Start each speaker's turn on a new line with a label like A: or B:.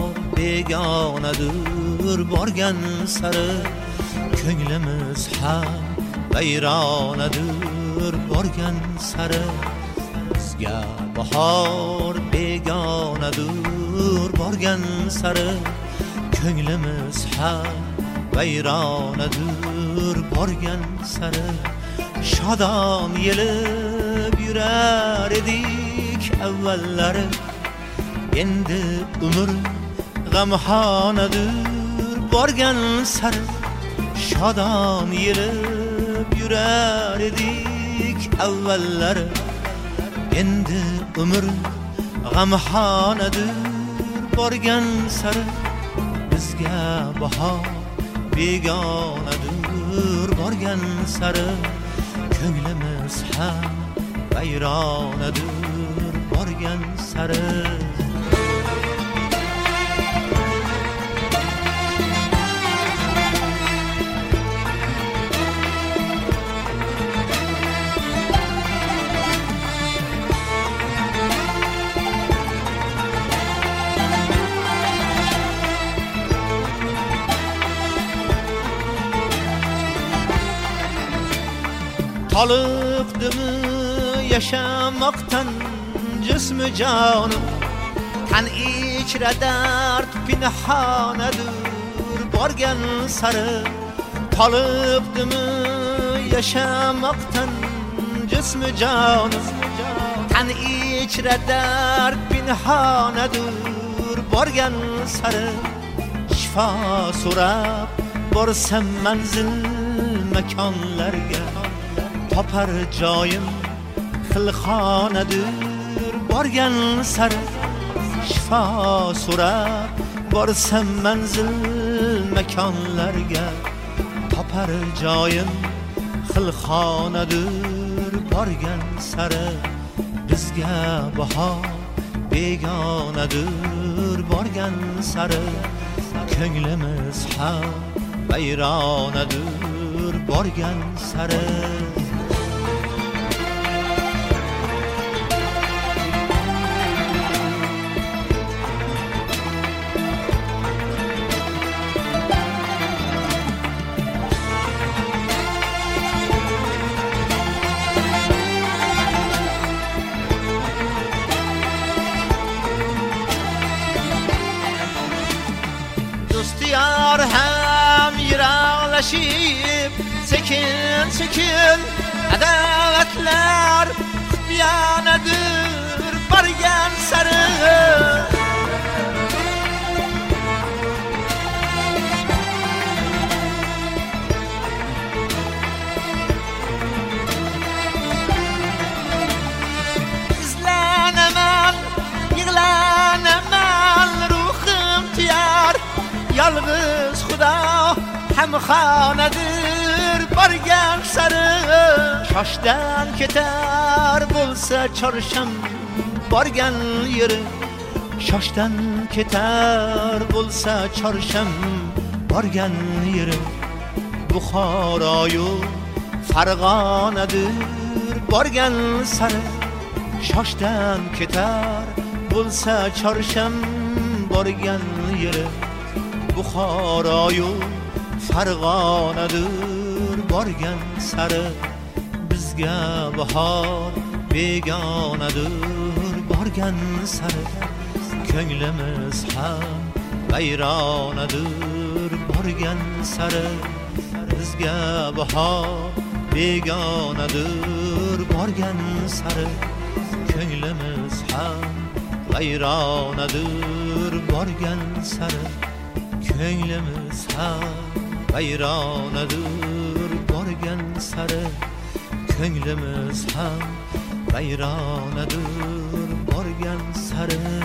A: bahor begonadir borgan sari ko'nglimiz ham vayronadir borgan sari bizga bahor begonadir borgan sari ko'nglimiz ham vayronadir borgan sari shodon yelib yurar edik avvallari endi umr g'amxonadir borgan sari shodon yelib yurar edik avvallari endi umr g'amxonadir borgan sari bizga bahor begonadir borgan sari ko'nglimiz ham vayronadir borgan sari Tolibdimi yaşamaktan cismi canım Tan içre dert pinhanadır borgan sari Tolibdimi yaşamaktan cismi canım Tan içre dert pinhanadır borgan sari Şifa so'rab borsam manzil makonlarga topar joyim xilxonadir borgan sari shifo so'rab borsam manzil makonlarga topar joyim xilxonadir borgan sari bizga bahor begonadir borgan sari ko'nglimiz ham vayronadir borgan sari Dostiyar hem yiraqlashib sekin sekin adavatlar xiyanadir borgan sari izlanaman yig'lanaman ruhim tiyar yalnız Xudo hamxonadir borgan sari shoshdan ketar bo'lsa chorsham borgan yeri shoshdan ketar bo'lsa chorsham borgan yeri Buxoroyu Farg'onadir borgan sari shoshdan ketar bo'lsa chorsham borgan yeri Buxoroyu Farg'onadir borgan sari bizga bahor begonadir borgan sari ko'nglimiz ham vayronadir borgan sari bizga bahor begonadir borgan sari ko'nglimiz ham vayronadir borgan sari ko'nglimiz ham vayronadir borgan sari ko'nglimiz ham vayronadir borgan sari